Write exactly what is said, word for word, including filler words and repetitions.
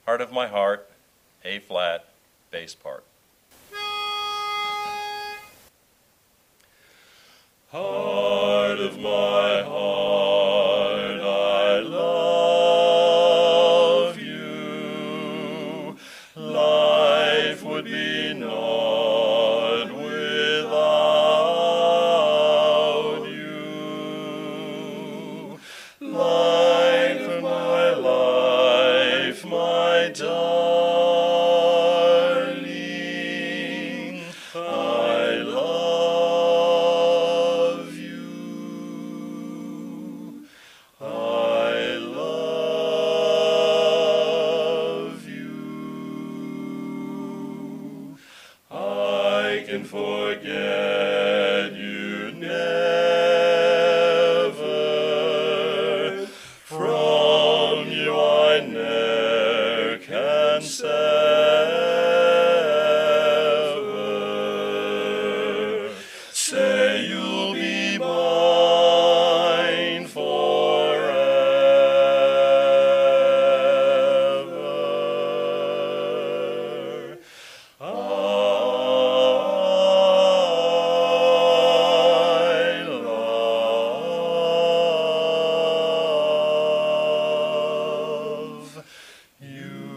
Heart of my heart, A flat, bass part. Heart of my heart, I love you. Life would be naught without you. Life of my life, my darling, I love you. I love you. I can forget you never. From you I ne'er can sever. Say you'll be mine forever. I love you.